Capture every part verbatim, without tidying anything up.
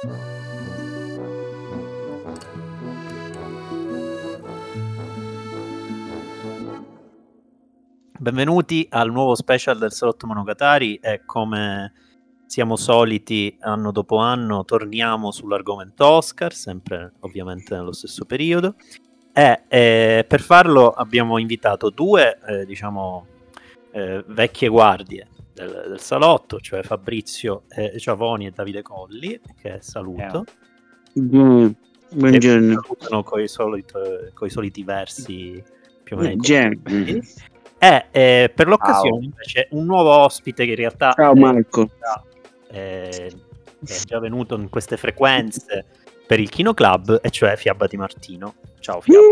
Benvenuti al nuovo special del Salotto Monogatari e come siamo soliti anno dopo anno torniamo sull'argomento Oscar, sempre ovviamente nello stesso periodo e eh, per farlo abbiamo invitato due eh, diciamo eh, vecchie guardie del, del salotto, cioè Fabrizio eh, Ciavoni e Davide Colli, che saluto. Mm, buongiorno. Che salutano coi soliti, coi soliti versi più o meno Eh, e eh, per l'occasione Ciao. Invece un nuovo ospite che in realtà Ciao Marco. È, è già venuto in queste frequenze per il Kino Club, e cioè Fiabba Di Martino. Ciao Fiabba.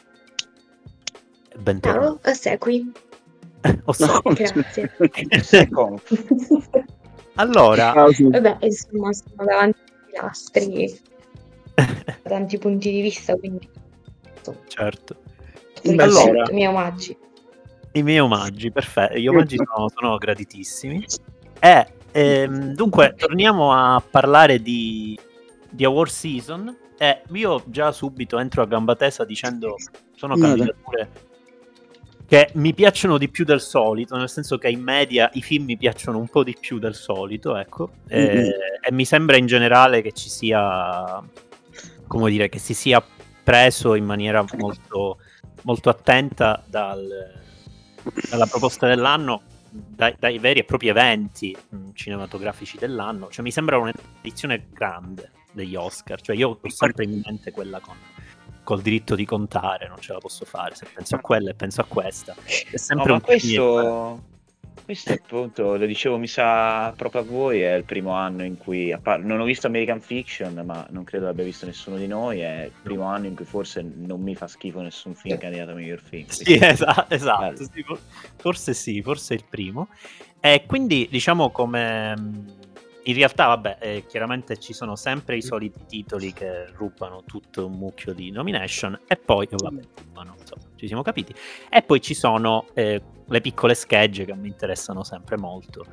Mm. Bentornato. Ciao, Ossequi. Ossequi. Grazie. Allora, vabbè, insomma, sono davanti ai pilastri da tanti punti di vista, quindi certo. Allora, i miei omaggi. I miei omaggi, perfetto. Gli omaggi sono, sono graditissimi. E ehm, dunque, torniamo a parlare di, di award season. E io già subito entro a gamba tesa dicendo sono candidature che mi piacciono di più del solito, nel senso che in media i film mi piacciono un po' di più del solito, ecco. E, mm-hmm. e mi sembra in generale che ci sia, come dire, che si sia preso in maniera molto, molto attenta dal dalla proposta dell'anno, dai, dai veri e propri eventi mh, cinematografici dell'anno. Cioè mi sembra un'edizione grande degli Oscar, cioè io ho sempre in mente quella con col diritto di contare, non ce la posso fare, se penso a quella e penso a questa è sempre no, un ma questo questo appunto, lo dicevo, mi sa proprio a voi, è il primo anno in cui non ho visto American Fiction, ma non credo l'abbia visto nessuno di noi, è il primo anno in cui forse non mi fa schifo nessun film candidato a miglior film. Sì, esatto, esatto sì, forse sì, forse è il primo. E quindi diciamo come in realtà vabbè, eh, chiaramente ci sono sempre i soliti titoli che rubano tutto un mucchio di nomination e poi vabbè, rubano, insomma, ci siamo capiti. E poi ci sono eh, le piccole schegge che mi interessano sempre molto,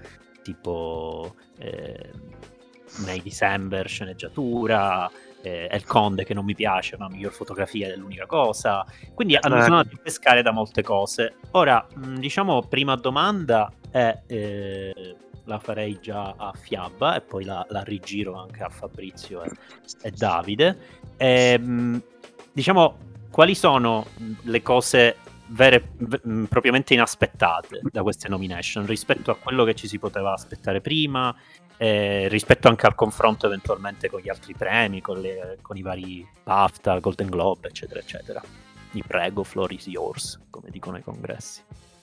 tipo eh, May December, sceneggiatura, eh, El Conde che non mi piace, ma miglior fotografia è l'unica cosa. Quindi sono andati a pescare da molte cose. Ora, mh, diciamo, prima domanda è... Eh, la farei già a Fiabba e poi la, la rigiro anche a Fabrizio e, e Davide. E, mh, diciamo, quali sono le cose vere, v- propriamente inaspettate da queste nomination rispetto a quello che ci si poteva aspettare prima, eh, rispetto anche al confronto eventualmente con gli altri premi, con, le, con i vari BAFTA, Golden Globe, eccetera, eccetera. Vi prego, floor is yours, come dicono i congressi.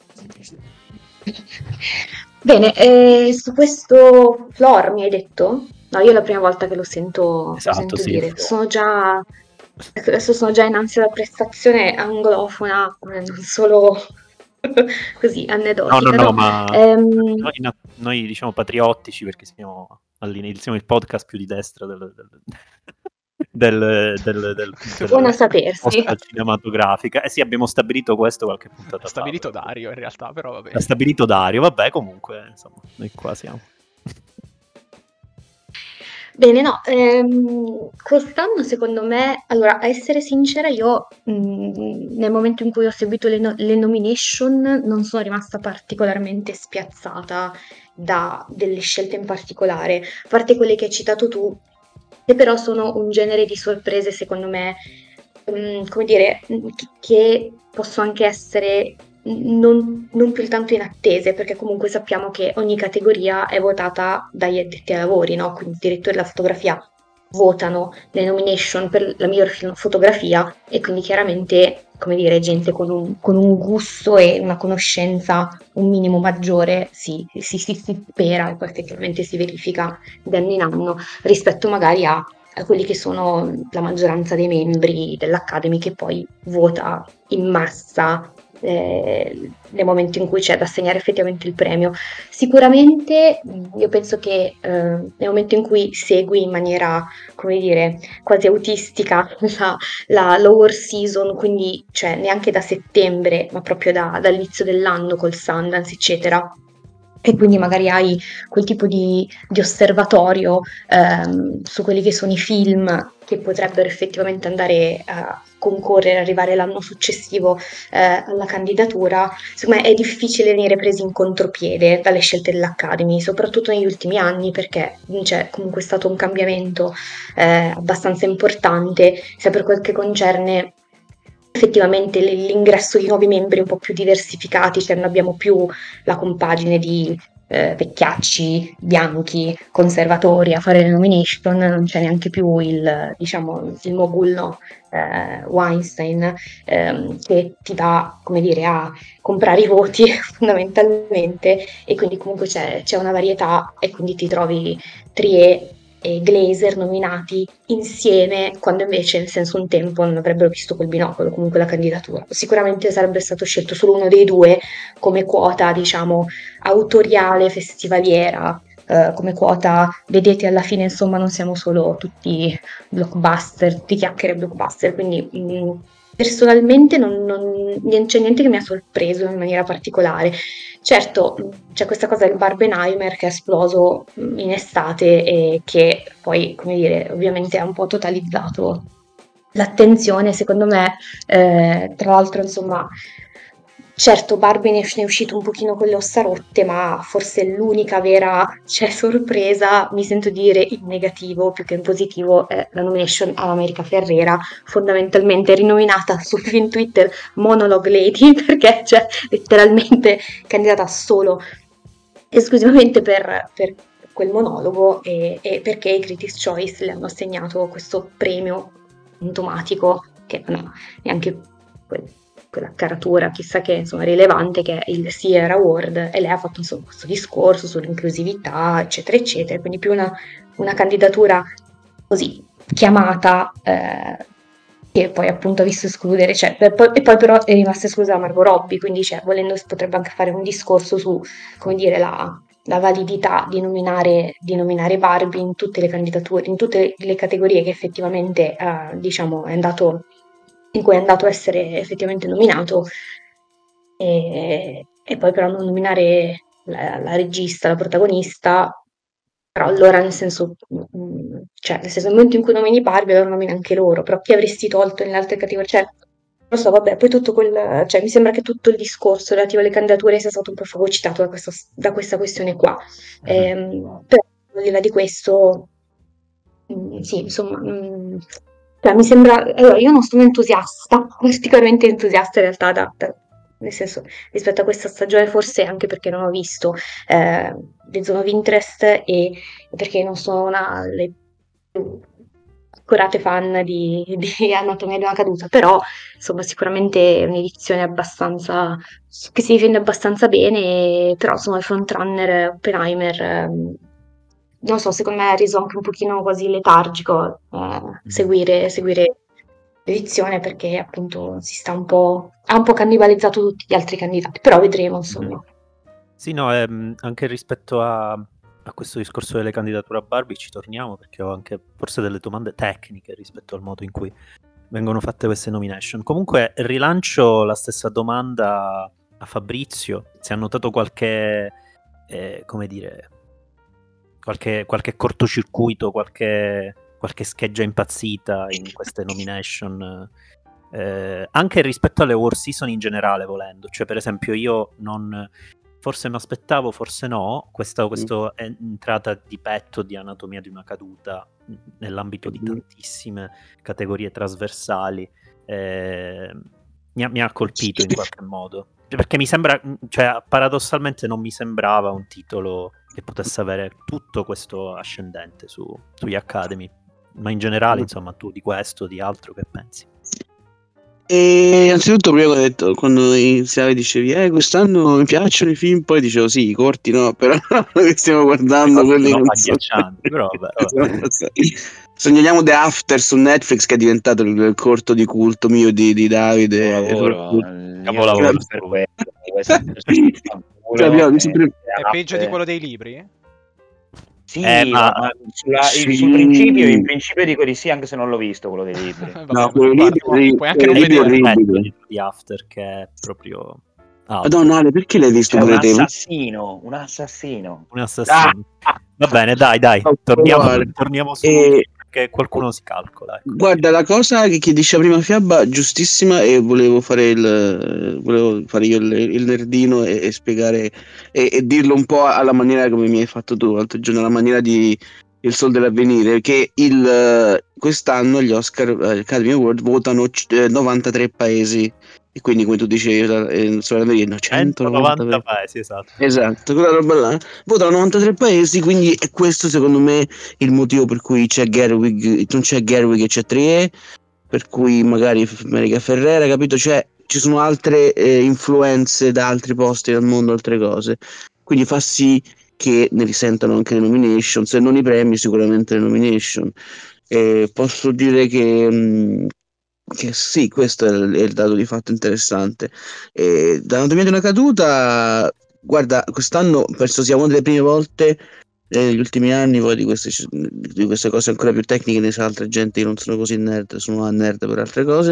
Bene, eh, su questo floor mi hai detto? No, io è la prima volta che lo sento, esatto, lo sento sì, dire. Sono già, adesso sono già in ansia da prestazione anglofona, non solo così, aneddotica. No, no, no, no ma ehm... noi, noi diciamo patriottici perché siamo all'inizio, siamo il podcast più di destra del... del... del, del, del, del buona sapersi cinematografica. Eh sì, abbiamo stabilito questo qualche puntata fa. Stabilito fa, Dario in realtà, però vabbè. Ha stabilito Dario, vabbè, comunque, insomma, noi qua siamo. Bene, no, ehm, quest'anno secondo me, allora, a essere sincera, io mh, nel momento in cui ho seguito le, no- le nomination non sono rimasta particolarmente spiazzata da delle scelte in particolare, a parte quelle che hai citato tu, che però sono un genere di sorprese, secondo me, um, come dire, che possono anche essere non, non più tanto inattese, perché comunque sappiamo che ogni categoria è votata dagli addetti ai lavori, no? Quindi il direttore della fotografia votano le nomination per la miglior film fotografia e quindi chiaramente, come dire, gente con un, con un gusto e una conoscenza un minimo maggiore si, si, si, si spera e poi effettivamente si verifica di anno in anno rispetto magari a, a quelli che sono la maggioranza dei membri dell'Academy che poi vota in massa eh, nel momento in cui c'è da assegnare effettivamente il premio. Sicuramente io penso che eh, nel momento in cui segui in maniera, come dire, quasi autistica la, la lower season, quindi cioè neanche da settembre, ma proprio da, dall'inizio dell'anno col Sundance, eccetera, e quindi magari hai quel tipo di, di osservatorio ehm, su quelli che sono i film che potrebbero effettivamente andare a concorrere, arrivare l'anno successivo eh, alla candidatura. Secondo me è difficile venire presi in contropiede dalle scelte dell'Academy, soprattutto negli ultimi anni, perché c'è comunque stato un cambiamento eh, abbastanza importante, sia per quel che concerne effettivamente l'ingresso di nuovi membri un po' più diversificati, cioè non abbiamo più la compagine di eh, vecchiacci bianchi conservatori a fare le nomination, non c'è neanche più il, diciamo, il mogulno eh, Weinstein ehm, che ti va, come dire, a comprare i voti fondamentalmente, e quindi comunque c'è, c'è una varietà, e quindi ti trovi Trier e Glazer nominati insieme, quando invece nel senso un tempo non avrebbero visto col binocolo comunque la candidatura. Sicuramente sarebbe stato scelto solo uno dei due come quota, diciamo, autoriale, festivaliera, eh, come quota, vedete alla fine insomma non siamo solo tutti blockbuster, tutti chiacchiere blockbuster, quindi mh, personalmente non, non, non c'è niente che mi ha sorpreso in maniera particolare. Certo, c'è questa cosa del Barbenheimer che è esploso in estate e che poi, come dire, ovviamente ha un po' totalizzato l'attenzione, secondo me. Eh, tra l'altro, insomma, certo Barbie ne è uscito un pochino con le ossa rotte, ma forse l'unica vera, cioè, sorpresa, mi sento dire in negativo più che in positivo, è la nomination all'America Ferrera, fondamentalmente rinominata su Twitter Monologue Lady, perché cioè letteralmente candidata solo esclusivamente per, per quel monologo, e, e perché i Critics' Choice le hanno assegnato questo premio automatico che non ha neanche quel, quella caratura chissà che insomma rilevante, che è il Sierra Award, e lei ha fatto insomma questo discorso sull'inclusività eccetera eccetera, quindi più una, una candidatura così chiamata eh, che poi appunto ha visto escludere, cioè, per, poi, e poi però è rimasta esclusa Margot Robbie, quindi cioè, volendo si potrebbe anche fare un discorso su, come dire, la, la validità di nominare, di nominare Barbie in tutte le candidature, in tutte le categorie che effettivamente eh, diciamo è andato, in cui è andato a essere effettivamente nominato, e, e poi però non nominare la, la regista, la protagonista. Però allora nel senso, mh, cioè nel senso, nel momento in cui nomini Barbie allora nomini anche loro, però chi avresti tolto nelle altre categorie? Cioè, non so, vabbè, poi tutto quel, cioè mi sembra che tutto il discorso relativo alle candidature sia stato un po' fagocitato da questa, da questa questione qua. Ehm, però al di là di questo, mh, sì, insomma, mh, cioè, mi sembra, allora io non sono entusiasta, particolarmente entusiasta in realtà da, da- nel senso, rispetto a questa stagione, forse anche perché non ho visto eh, le Zone of Interest, e perché non sono una delle più accurate fan di, di Anatomia di una caduta, però insomma sicuramente è un'edizione abbastanza che si difende abbastanza bene, però insomma il frontrunner Oppenheimer ehm, non so, secondo me ha reso anche un pochino quasi letargico eh, seguire, seguire l'edizione, perché appunto si sta un po', ha un po' cannibalizzato tutti gli altri candidati, però vedremo insomma. Sì, no, ehm, anche rispetto a, a questo discorso delle candidature a Barbie ci torniamo, perché ho anche forse delle domande tecniche rispetto al modo in cui vengono fatte queste nomination. Comunque rilancio la stessa domanda a Fabrizio: si è notato qualche, eh, come dire, qualche, qualche cortocircuito, qualche, qualche scheggia impazzita in queste nomination, eh, anche rispetto alle War Season in generale, volendo. Cioè, per esempio, io non... forse mi aspettavo, forse no, questa, questa entrata di petto di Anatomia di una caduta nell'ambito di tantissime categorie trasversali eh, mi, ha, mi ha colpito in qualche modo, perché mi sembra, cioè paradossalmente non mi sembrava un titolo che potesse avere tutto questo ascendente su, sugli Academy, ma in generale insomma tu di questo, di altro, che pensi? E innanzitutto prima ho detto, quando iniziavi dicevi eh quest'anno mi piacciono i film, poi dicevo sì, i corti no, però stiamo guardando quelli no, che agghiaccianti, però vabbè, vabbè. Segnaliamo The After su Netflix, che è diventato il corto di culto mio di, di Davide. Capolavoro, Capolavoro per questo. È peggio di quello dei libri? Sì, eh, ma, ma sulla, sì. sul principio, in principio dico di sì, anche se non l'ho visto quello dei libri. Vabbè, no, quello lì puoi anche non è vedere di After, che è proprio Ah, Madonna, Ale, perché l'hai visto C'è un pure te? assassino, un assassino. un assassino. Va bene, dai, dai, Non torniamo, provare. torniamo su E- che qualcuno si calcola. Ecco. Guarda, la cosa che, che diceva prima Fiabba, giustissima, e volevo fare il volevo fare io il, il nerdino e, e spiegare e, e dirlo un po' alla maniera come mi hai fatto tu l'altro giorno, alla maniera di Il Sol dell'Avvenire, che il, quest'anno gli Oscar eh, Academy Award votano eh, novantatré paesi, e quindi come tu dicevi eh, il Sol dell'Avvenire, no, centonovanta centonovanta paesi, esatto. Esatto, quella roba là. Votano novantatré paesi, quindi è questo secondo me il motivo per cui c'è Gerwig, non c'è Gerwig e c'è Trier, per cui magari America Ferrera, capito? Cioè, ci sono altre eh, influenze da altri posti del mondo, altre cose. Quindi fa sì che ne risentano anche le nomination, se non i premi, sicuramente le nomination. Eh, posso dire che, mh, che sì, questo è il, è il dato di fatto interessante. Eh, dall'anatomia di una caduta, guarda, quest'anno penso sia una delle prime volte eh, negli ultimi anni, poi di queste, di queste cose ancora più tecniche ne sa altra gente che non sono così nerd, sono una nerd per altre cose.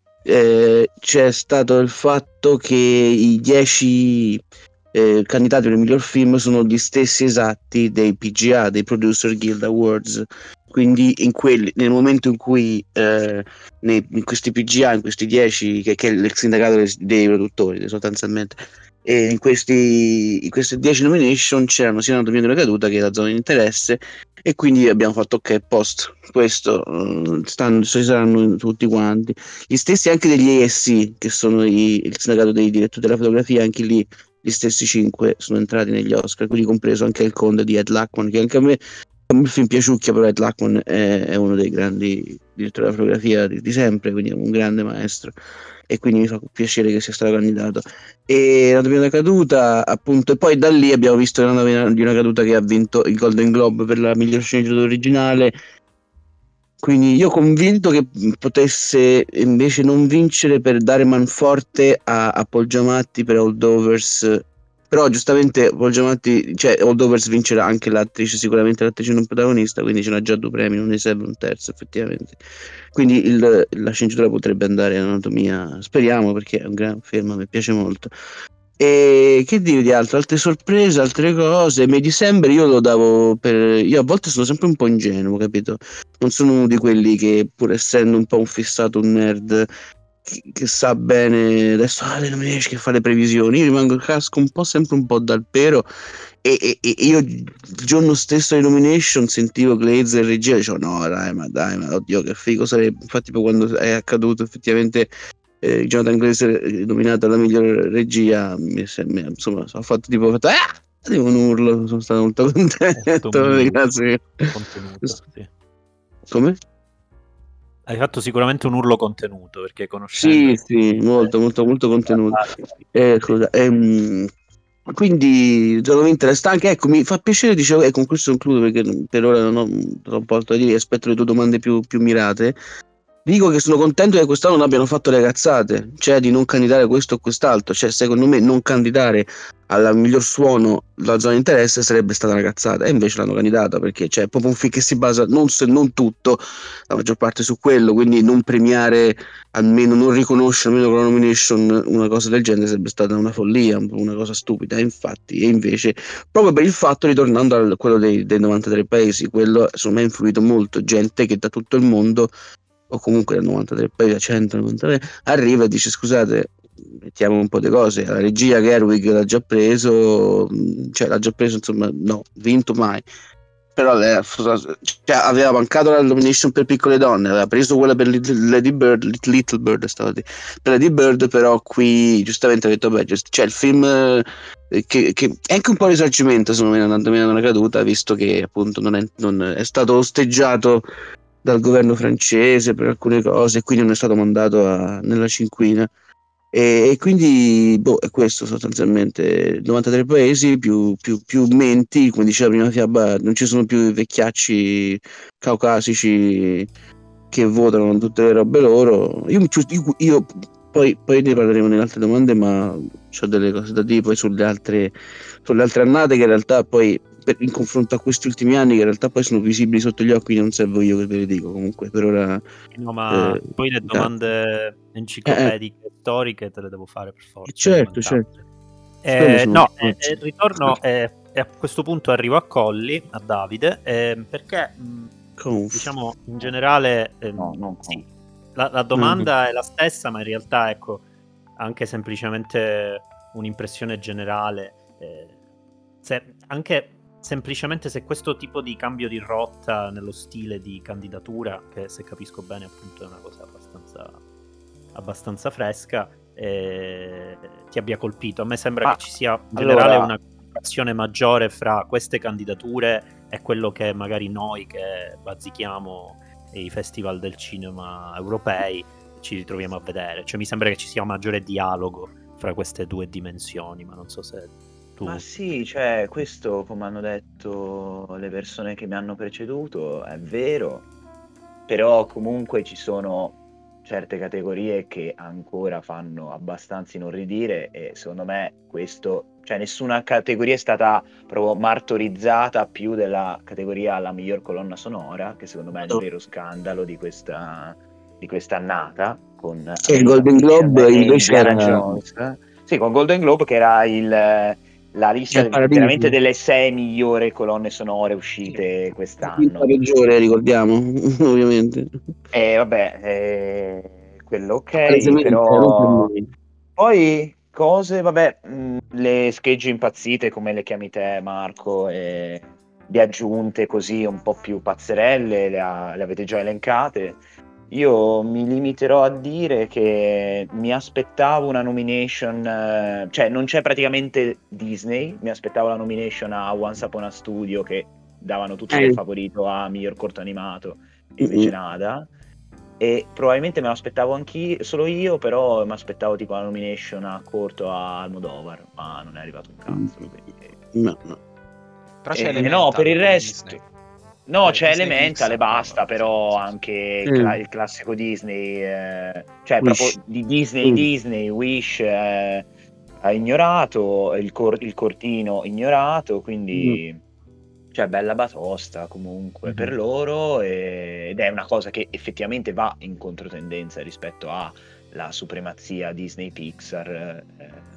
Eh, c'è stato il fatto che i dieci eh, candidati per il miglior film sono gli stessi esatti dei P G A, dei Producer Guild Awards. Quindi in quelli, nel momento in cui eh, nei, in questi P G A, in questi dieci, che, che è il sindacato dei, dei produttori sostanzialmente, e in questi in queste dieci nomination c'erano sia l'anatomia di una caduta che la zona di interesse, e quindi abbiamo fatto ok, post questo uh, stanno, ci saranno tutti quanti gli stessi anche degli A S C, che sono i, il sindacato dei direttori della fotografia, anche lì gli stessi cinque sono entrati negli Oscar, quindi compreso anche il Conde di Ed Lachman, che anche a me il film piaciucchia, però Ed Lachman è, è uno dei grandi direttori della fotografia di, di sempre, quindi è un grande maestro, e quindi mi fa piacere che sia stato candidato. E l'anatomia di una caduta, appunto, e poi da lì abbiamo visto l'anatomia di una caduta che ha vinto il Golden Globe per la miglior sceneggiatura originale, quindi io convinto che potesse invece non vincere per dare manforte a, a Paul Giamatti per Holdovers, però giustamente Paul Giamatti, cioè Holdovers vincerà anche l'attrice, sicuramente l'attrice non protagonista, quindi ce n'ha già due premi, non ne serve un terzo effettivamente. Quindi il, la sceneggiatura potrebbe andare in anatomia, speriamo, perché è un gran film, mi piace molto. E che dire di altro? Altre sorprese, altre cose. May December io lo davo per... Io a volte sono sempre un po' ingenuo, capito? Non sono uno di quelli che, pur essendo un po' un fissato, un nerd, che, che sa bene adesso, ah, le nomination, che fa le previsioni. Io rimango, casco un po' sempre un po' dal pero. E, e, e io il giorno stesso delle nomination sentivo Glazer e regia, dicevo no dai ma dai ma oddio che figo sarebbe. Infatti poi quando è accaduto effettivamente eh, Jonathan Glazer nominato alla miglior regia, mi, mi, insomma ho fatto tipo ho fatto, ah! un urlo, sono stato molto contento. Grazie. Contenuto, sì. Come? Hai fatto sicuramente un urlo contenuto, perché conoscendo... Sì, sì, molto, molto, molto contenuto. Eh, cosa, ehm, quindi giornalmente restante, ecco, mi fa piacere, dicevo, e con questo concludo perché per ora non ho troppo da dire, aspetto le tue domande più, più mirate. Dico che sono contento che quest'anno non abbiano fatto le cazzate, cioè di non candidare questo o quest'altro, cioè secondo me non candidare al miglior suono la zona di interesse sarebbe stata una cazzata, e invece l'hanno candidata perché c'è proprio un film che si basa non, se non tutto, la maggior parte su quello, quindi non premiare, almeno non riconoscere almeno con la nomination una cosa del genere sarebbe stata una follia, una cosa stupida, e infatti, e invece proprio per il fatto, ritornando a quello dei, dei novantatré paesi, quello secondo me ha influito molto, gente che da tutto il mondo, o comunque da novantatré paesi a centonovantatre, arriva e dice scusate, mettiamo un po' di cose, la regia Gerwig l'ha già preso, cioè l'ha già preso, insomma no, vinto mai, però lei, cioè, aveva mancato la nomination per Piccole Donne, aveva preso quella per Lady Bird, Little Bird, stavo per Lady Bird, però qui giustamente ha detto beh, cioè il film eh, che, che è anche un po' risarcimento secondo me l'anatomia di una caduta, visto che appunto non è, non è stato osteggiato dal governo francese per alcune cose, e quindi non è stato mandato a, nella cinquina, e, e quindi boh, è questo sostanzialmente. novantatré paesi più, più, più menti, come diceva prima Fiabba, non ci sono più i vecchiacci caucasici che votano tutte le robe loro. Io, io, io poi, poi ne parleremo nelle altre domande, ma ho delle cose da dire poi sulle altre, sulle altre annate, che in realtà poi per, in confronto a questi ultimi anni, che in realtà poi sono visibili sotto gli occhi, non servo io che ve le dico. Comunque, per ora. No, ma eh, poi le da- domande eh, enciclopediche storiche te le devo fare per forza. certo, è certo. Eh, sono- no, eh, eh, ritorno eh, e a questo punto arrivo a Colli, a Davide, eh, perché mh, Conf. diciamo in generale ehm, No, non sì, la, la domanda è la stessa, ma in realtà ecco anche semplicemente un'impressione generale, eh, se, anche semplicemente se questo tipo di cambio di rotta nello stile di candidatura, che se capisco bene appunto è una cosa abbastanza, abbastanza fresca, eh, ti abbia colpito. A me sembra Ma, che ci sia in generale allora- una comunicazione maggiore fra queste candidature e quello che magari noi che bazzichiamo i festival del cinema europei ci ritroviamo a vedere. Cioè mi sembra che ci sia un maggiore dialogo fra queste due dimensioni, ma non so se tu... Ma sì, cioè, questo, come hanno detto le persone che mi hanno preceduto, è vero, però comunque ci sono certe categorie che ancora fanno abbastanza inorridire e secondo me questo, cioè nessuna categoria è stata proprio martorizzata più della categoria alla miglior colonna sonora, che secondo me è il vero scandalo di questa, di questa annata, con E il Golden American Globe Fiction e invece Indiana era- Jones. Sì, con Golden Globe che era il... la lista Il paradiso. veramente delle sei migliori colonne sonore uscite La quest'anno. peggiore, ricordiamo, ovviamente. E vabbè, eh, quello ok, Palesemente, non per però noi. poi cose, vabbè, mh, le schegge impazzite come le chiami te, Marco, e le aggiunte così un po' più pazzerelle, le, ha- le avete già elencate. Io mi limiterò a dire che mi aspettavo una nomination, eh, cioè non c'è praticamente Disney, mi aspettavo la nomination a Once Upon a Studio che davano tutti Eh. del favorito a miglior corto animato, e invece Mm-mm. nada. E probabilmente me lo aspettavo anch'io, solo io, però mi aspettavo tipo la nomination a corto a Almodovar, ma non è arrivato un cazzo. quindi- No, no. Però c'è Eh, Elemental no, per il come resto... Disney. No, Eh, c'è Disney Elemental e Pixar, basta, no, però sì, sì, sì. anche il, Mm. cla- il classico Disney, eh, cioè Wish. proprio di Disney Mm. Disney, Wish eh, ha ignorato, il, cor- il cortino ignorato, quindi cioè bella batosta comunque Mhm. per loro e- ed è una cosa che effettivamente va in controtendenza rispetto alla supremazia Disney Pixar. eh,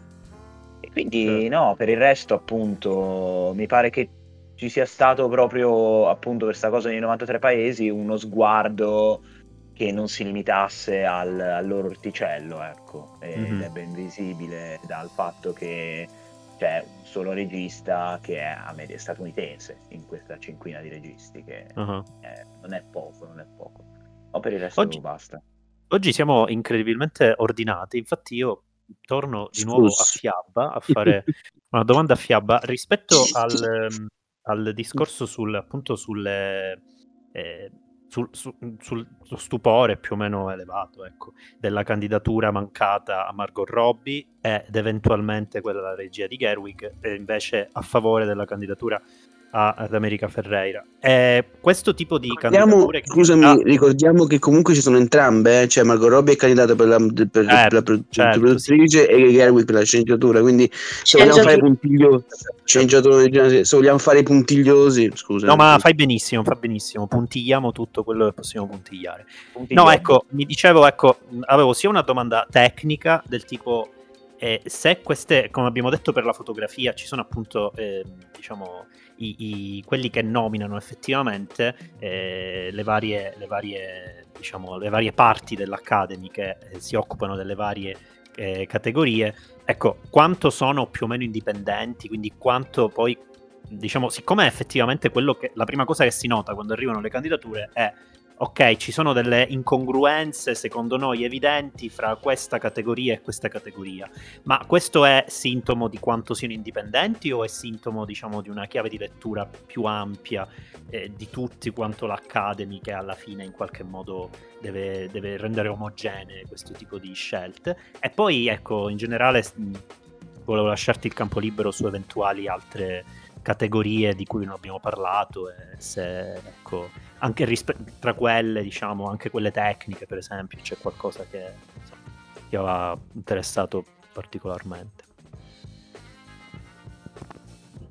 e quindi Certo. no, per il resto appunto mi pare che ci sia stato proprio appunto per questa cosa nei novantatré paesi uno sguardo che non si limitasse al, al loro orticello, ecco, ed Mhm. è ben visibile dal fatto che c'è un solo regista che è amer- statunitense in questa cinquina di registi, che Uh-huh. è- non è poco, non è poco. Ma per il resto Oggi- basta. Oggi siamo incredibilmente ordinati, infatti io torno di nuovo a Scusi. fiabba a fare una domanda a fiabba rispetto al, ehm, al discorso sul, appunto sulle, eh, sul, su- sul- sullo stupore più o meno elevato, ecco, della candidatura mancata a Margot Robbie ed eventualmente quella della regia di Gerwig, e invece a favore della candidatura a- ad America Ferreira. E questo tipo di Ricordiamo, candidature che scusami, ah, ricordiamo che comunque ci sono entrambe, eh? Cioè Margot Robbie è candidata per la, per, per Certo, la pro- certo, produttrice e Gerwig per la sceneggiatura, quindi se vogliamo fare puntiglio, sceneggiatori, se vogliamo fare i puntigliosi, scusa. no, ma fai benissimo, fa benissimo, puntigliamo tutto quello che possiamo puntigliare. Punti No, job. ecco, mi dicevo, ecco, mh, avevo sia una domanda tecnica del tipo eh, se queste, come abbiamo detto per la fotografia, ci sono appunto, eh, diciamo, i, i- quelli che nominano effettivamente eh, le varie, le varie, diciamo, le varie parti dell'Academy che eh, si occupano delle varie eh, categorie. Ecco, quanto sono più o meno indipendenti, quindi quanto poi, diciamo, siccome effettivamente quello che la prima cosa che si nota quando arrivano le candidature è ok, ci sono delle incongruenze secondo noi evidenti fra questa categoria e questa categoria, ma questo è sintomo di quanto siano indipendenti o è sintomo, diciamo, di una chiave di lettura più ampia eh, di tutti quanto l'Academy, che alla fine in qualche modo deve, deve rendere omogenee questo tipo di scelte? E poi ecco, in generale mh, volevo lasciarti il campo libero su eventuali altre categorie di cui non abbiamo parlato e se ecco anche rispe- tra quelle, diciamo, anche quelle tecniche per esempio, c'è qualcosa che insomma, ti aveva interessato particolarmente.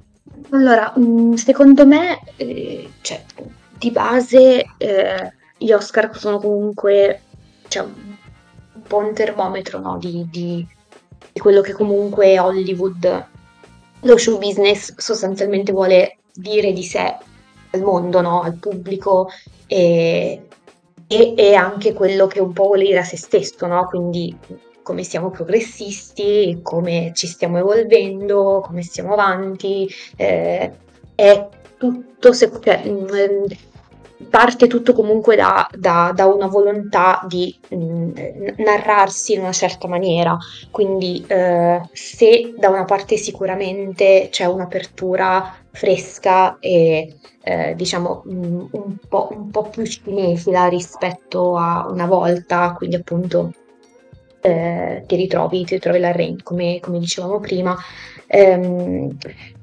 Allora, mh, secondo me, eh, cioè, di base eh, gli Oscar sono comunque cioè, un po' un termometro, no, di, di- di quello che comunque Hollywood, lo show business sostanzialmente vuole dire di sé al mondo, no, al pubblico e, e, e anche quello che un po' vuole dire a se stesso, no? Quindi come siamo progressisti, come ci stiamo evolvendo, come stiamo avanti, eh, è tutto, se- cioè, mm, parte tutto comunque da, da- da una volontà di mm, narrarsi in una certa maniera. Quindi eh, se da una parte sicuramente c'è un'apertura fresca e eh, diciamo mm, un po', un po' più cinefila rispetto a una volta, quindi appunto eh, ti ritrovi, ti ritrovi la Rain, come, come dicevamo prima. Ehm,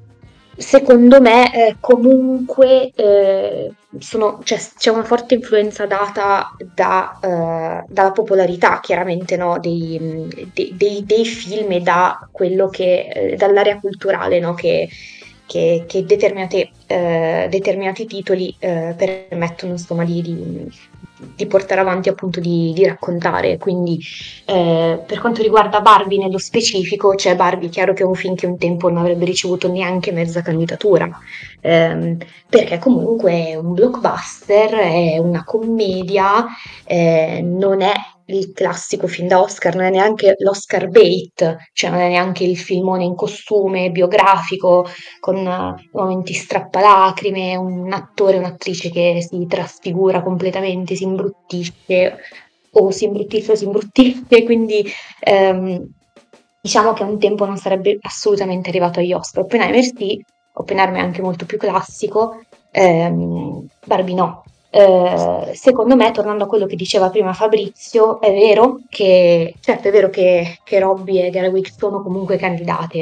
Secondo me, eh, comunque, eh, sono- c'è, c'è una forte influenza data da, eh, dalla popolarità, chiaramente, no, dei, dei- dei- dei film e da quello che, eh, dall'area culturale, no, che, che- che determinate, eh, determinati titoli, eh, permettono, insomma, di, di- di portare avanti, appunto, di, di raccontare. Quindi, eh, per quanto riguarda Barbie nello specifico, c'è Barbie, chiaro che è un film che un tempo non avrebbe ricevuto neanche mezza candidatura, ehm, perché comunque è un blockbuster, è una commedia, eh, non è il classico film da Oscar, non è neanche l'Oscar bait, cioè non è neanche il filmone in costume biografico con eh, momenti strappalacrime, un attore o un'attrice che si trasfigura completamente, si imbruttisce o si imbruttisce o si imbruttisce, quindi ehm, diciamo che un tempo non sarebbe assolutamente arrivato agli Oscar. Oppenheimer sì, Oppenheimer è anche molto più classico, ehm, Barbie no. Eh, secondo me, tornando a quello che diceva prima Fabrizio, è vero che, certo è vero che, che Robbie e Gerwig sono comunque candidate,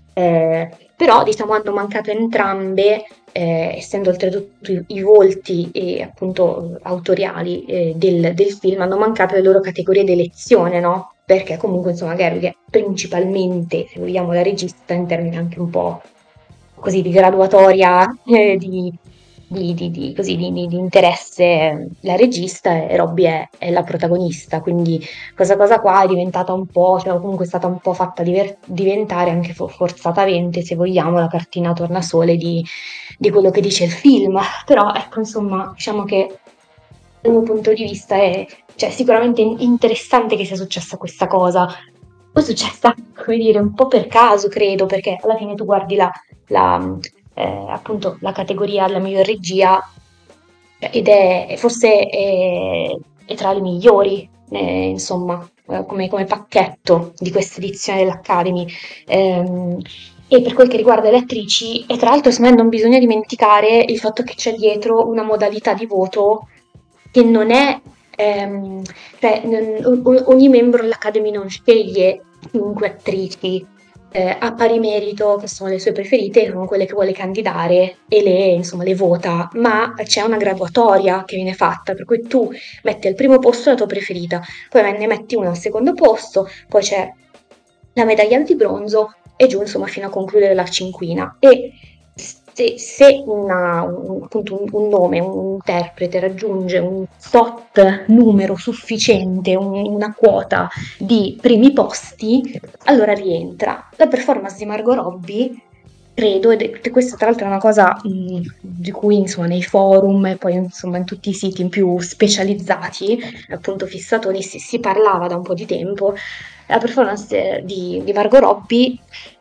eh, però diciamo hanno mancato entrambe, eh, essendo oltretutto i, i volti e appunto autoriali eh, del, del film, hanno mancato le loro categorie di elezione, no? Perché comunque insomma Gerwig è principalmente, se vogliamo, la regista in termini anche un po' così di graduatoria eh, di, di, di- di- così, di- di- di interesse eh, la regista e Robbie è, è la protagonista, quindi questa cosa qua è diventata un po', cioè comunque è stata un po' fatta diver- diventare anche fo- forzatamente, se vogliamo, la cartina tornasole di, di quello che dice il film, però ecco insomma diciamo che dal mio punto di vista è cioè, sicuramente in- interessante che sia successa questa cosa. Poi è successa, come dire, un po' per caso, credo, perché alla fine tu guardi la, la, eh, appunto, la categoria della miglior regia cioè, ed è è forse è, è tra le migliori, eh, insomma, eh, come, come pacchetto di questa edizione dell'Academy. Ehm, e per quel che riguarda le attrici, e tra l'altro, secondo me non bisogna dimenticare il fatto che c'è dietro una modalità di voto che non è, ehm, cioè, non- o- ogni membro dell'Academy non sceglie cinque attrici eh, a pari merito, che sono le sue preferite, che sono quelle che vuole candidare e le, insomma, le vota, ma c'è una graduatoria che viene fatta, per cui tu metti al primo posto la tua preferita, poi ne metti una al secondo posto, poi c'è la medaglia di bronzo e giù insomma fino a concludere la cinquina. E se, se una- un, appunto un, un nome, un interprete raggiunge un tot numero sufficiente, un- una quota di primi posti, allora rientra. La performance di Margot Robbie, credo, ed è, questa tra l'altro è una cosa mh, di cui insomma nei forum e poi insomma in tutti i siti più specializzati, appunto fissatori, si, si parlava da un po' di tempo. La performance di, di Margot Robbie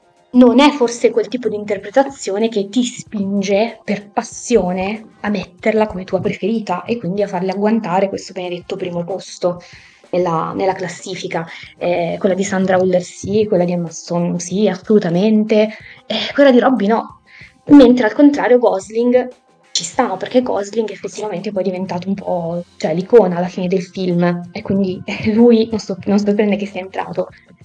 non è forse quel tipo di interpretazione che ti spinge per passione a metterla come tua preferita e quindi a farle agguantare questo benedetto primo posto nella, nella classifica. Eh, quella di Sandra Huller sì, quella di Emma Stone sì, assolutamente, eh, quella di Robbie no. Mentre al contrario Gosling ci sta, perché Gosling effettivamente poi è diventato un po', cioè l'icona alla fine del film e quindi eh, lui non, so, non sorprende che sia entrato.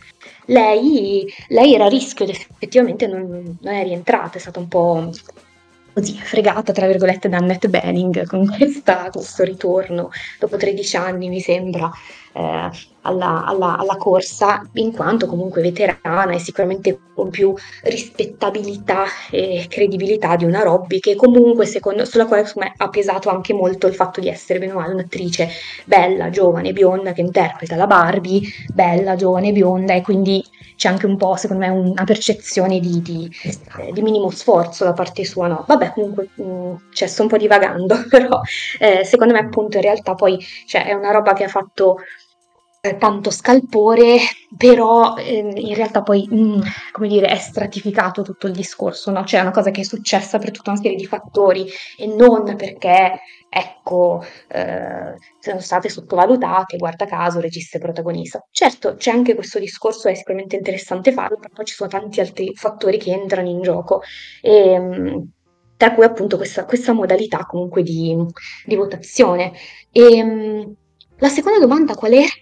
Lei, lei era a rischio ed effettivamente non, non è rientrata, è stata un po' così fregata, tra virgolette, da Annette Bening con questa- questo ritorno dopo tredici anni, mi sembra. Eh, alla, alla, alla corsa, in quanto comunque veterana e sicuramente con più rispettabilità e credibilità di una Robbie, che comunque secondo, sulla quale secondo me ha pesato anche molto il fatto di essere bene o male un'attrice bella, giovane, bionda, che interpreta la Barbie, bella, giovane, bionda, e quindi c'è anche un po', secondo me, una percezione di, di, eh, di minimo sforzo da parte sua, no? Vabbè, comunque, mh, cioè, sto un po' divagando, però eh, secondo me appunto in realtà poi cioè, è una roba che ha fatto eh, tanto scalpore, però eh, in realtà poi, mh, come dire, è stratificato tutto il discorso, no? Cioè è una cosa che è successa per tutta una serie di fattori e non perché, ecco, eh, sono state sottovalutate, guarda caso, regista e protagonista. Certo, c'è anche questo discorso, è sicuramente interessante farlo, però poi ci sono tanti altri fattori che entrano in gioco. E, mh, tra cui appunto questa, questa modalità comunque di, di votazione. E, mh, la seconda domanda qual è?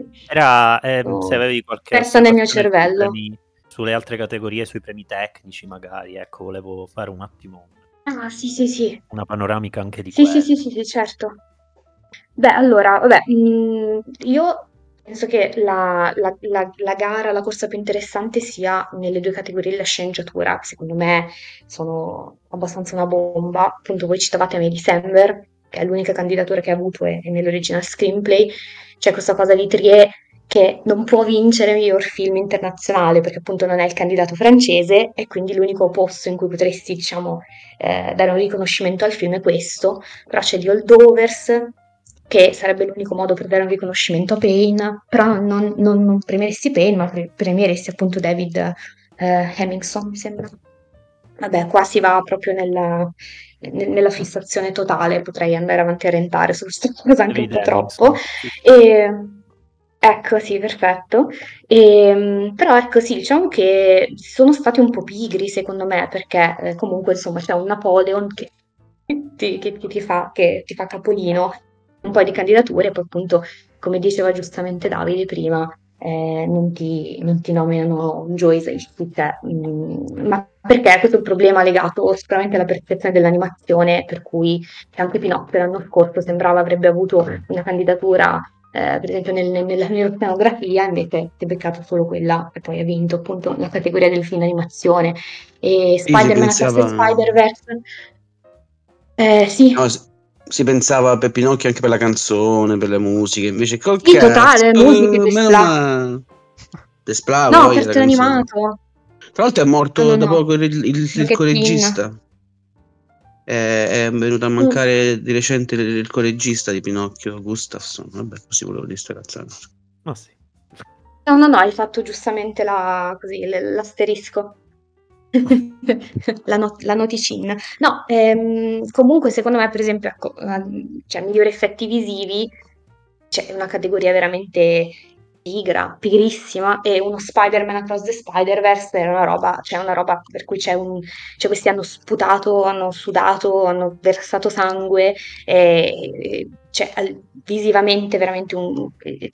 Era ehm, Oh, se avevi qualche persa nel mio osservazione sui cervello. premi- sulle altre categorie, sui premi tecnici magari, ecco, volevo fare un attimo Ah, sì, sì, sì. una panoramica anche di Sì, sì, sì, quello. sì, sì, certo. Beh, allora, vabbè, mh, io penso che la, la- la- la gara, la corsa più interessante sia nelle due categorie della sceneggiatura. Secondo me sono abbastanza una bomba. Appunto, voi citavate May December, che è l'unica candidatura che ha avuto è, è nell'original screenplay. C'è questa cosa di Trier che non può vincere miglior film internazionale perché appunto non è il candidato francese e quindi l'unico posto in cui potresti, diciamo, eh, dare un riconoscimento al film è questo. Però c'è The Holdovers, che sarebbe l'unico modo per dare un riconoscimento a Payne, però non, non, non premieresti Payne, ma pre- premieresti appunto David eh, Hemmingson, mi sembra. Vabbè, qua si va proprio nella, ne- nella fissazione totale, potrei andare avanti a rentare su questa cosa anche un David po' troppo. Hemmingson, sì, sì. E, ecco, sì, perfetto. E, però ecco, sì, diciamo che sono stati un po' pigri secondo me, perché eh, comunque insomma c'è un Napoleon che ti, che- che ti fa, che ti fa capolino, un po' di candidature, poi appunto, come diceva giustamente Davide prima, eh, non ti, non ti nominano Joyce il te. Mm, ma perché questo è un problema legato sicuramente alla percezione dell'animazione, per cui anche Pinocchio l'anno scorso sembrava avrebbe avuto una candidatura, eh, per esempio nel- nel- nella neuroscenografia, invece si è beccato solo quella e poi ha vinto appunto la categoria del film animazione. E Sì, si Spider-Man Across the pensava, Spider-Verse, eh, sì, no, si si pensava per Pinocchio anche per la canzone, per le musiche, invece col sì, cazzo, totale, musiche, meno Desplat. male. Desplava No, voglia la cartone canzone. animato. Tra l'altro è No, no, morto da no. poco il, il, il Rocket Teen. coregista. È, è venuto a Mm. mancare di recente il, il coregista di Pinocchio, Gustafsson. Vabbè, così volevo dire sta cazzata. Ma sì. No, no, no, hai fatto giustamente la, così, l- l'asterisco. La, not- la noticina. No, ehm, comunque secondo me, per esempio, ecco, una- cioè, migliori effetti visivi, c'è una categoria veramente pigra, pigrissima, e uno Spider-Man Across the Spider-Verse era una roba, cioè una roba per cui c'è un, cioè questi hanno sputato, hanno sudato, hanno versato sangue, e, cioè al- visivamente veramente un,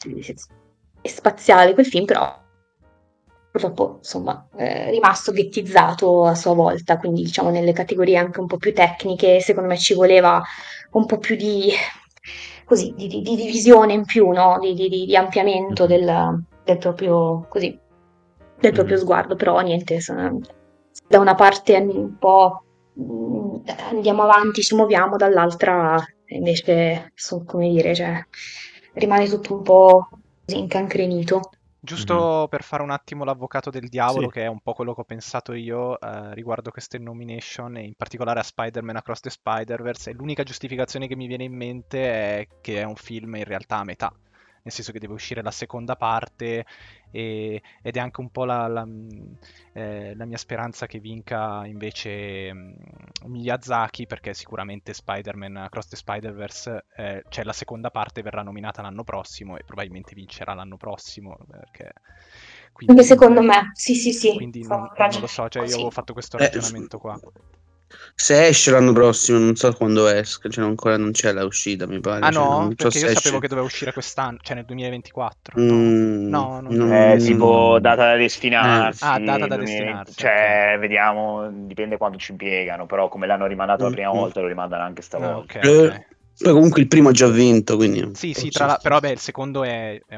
è spaziale quel film, però purtroppo insomma è rimasto ghettizzato a sua volta, quindi diciamo nelle categorie anche un po' più tecniche, secondo me ci voleva un po' più di, così, di, di- di divisione in più, no? Di, di- di- di ampliamento del, del proprio, così, del proprio Mhm. sguardo, però niente, sono- da una parte un po' mh, andiamo avanti, ci muoviamo, dall'altra invece, so- come dire, cioè, rimane tutto un po' così incancrenito. Giusto per fare un attimo l'avvocato del diavolo, Sì. che è un po' quello che ho pensato io eh, riguardo queste nomination, e in particolare a Spider-Man Across the Spider-Verse, e l'unica giustificazione che mi viene in mente è che è un film in realtà a metà, nel senso che deve uscire la seconda parte, e- ed è anche un po' la, la, mh, eh, la mia speranza che vinca invece mh, Miyazaki, perché sicuramente Spider-Man Across the Spider-Verse, eh, cioè la seconda parte, verrà nominata l'anno prossimo e probabilmente vincerà l'anno prossimo, perché Anche quindi, secondo me, sì, sì, sì, quindi sono non, non lo ragionevole so, cioè io avevo così. fatto questo Eh, ragionamento qua. se esce l'anno prossimo, non so quando esca, cioè ancora non c'è la uscita, mi pare. Ah Cioè, no? non so Perché io se sapevo esce. che doveva uscire quest'anno, cioè nel duemilaventiquattro. No, Mm, no, non non- doveva. È tipo data da destinarsi, Ah, data da duemilaventi, destinarsi, ok. cioè vediamo, dipende quanto ci impiegano, però come l'hanno rimandato la Mm, prima mm. volta lo rimandano anche Ah, ok, stavolta. Eh, ok. Poi comunque il primo ha già vinto, quindi Sì, sì, forse tra la- però vabbè, il secondo è, è un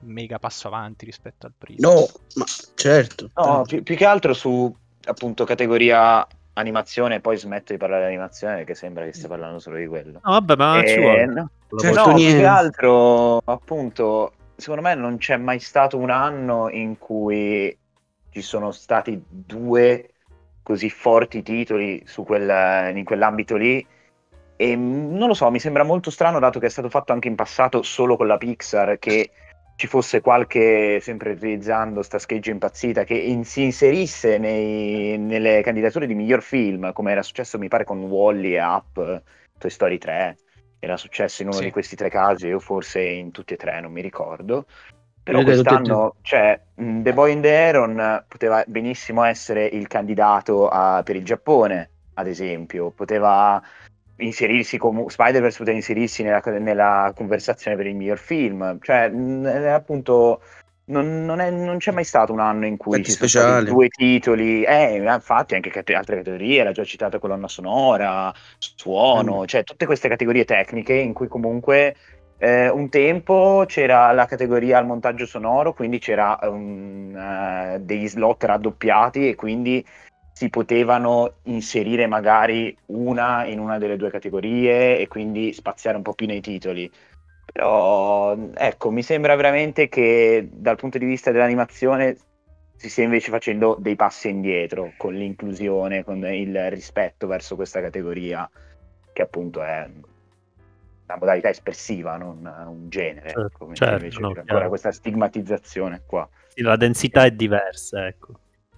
mega passo avanti rispetto al primo. No, ma certo. No, più, più che altro su appunto categoria animazione, poi smetto di parlare di animazione perché sembra che stia parlando solo di quello. No, vabbè, ma Eh, ci vuole. no, Certo, no, più niente. che altro appunto secondo me non c'è mai stato un anno in cui ci sono stati due così forti titoli su quel, in quell'ambito lì, e mm, non lo so, mi sembra molto strano, dato che è stato fatto anche in passato solo con la Pixar, che ci fosse qualche, sempre utilizzando sta scheggia impazzita, che in- si inserisse nei- nelle candidature di miglior film, come era successo mi pare con Wall-E e Up, Toy Story tre, era successo in uno Sì. di questi tre casi, o forse in tutti e tre, non mi ricordo. Però Io credo tutti e quest'anno, cioè, mh, The Boy in the Heron poteva benissimo essere il candidato a- per il Giappone, ad esempio, poteva inserirsi come Spider-Verse, poteva inserirsi nella, nella conversazione per il miglior film, cioè, mh, è appunto, non, non è- non c'è mai stato un anno in cui Effetti ci sono stati speciali. due titoli, eh, infatti anche cate- altre categorie, era già citata colonna sonora, suono, Mm. cioè tutte queste categorie tecniche in cui comunque eh, un tempo c'era la categoria al montaggio sonoro, quindi c'era un, eh, degli slot raddoppiati e quindi si potevano inserire magari una in una delle due categorie e quindi spaziare un po' più nei titoli. Però ecco, mi sembra veramente che dal punto di vista dell'animazione si stia invece facendo dei passi indietro con l'inclusione, con il rispetto verso questa categoria, che appunto è una modalità espressiva, non un genere. Certo, ecco, mentre certo, invece no, c'è ancora chiaro. questa stigmatizzazione qua. Sì, la densità è diversa, ecco.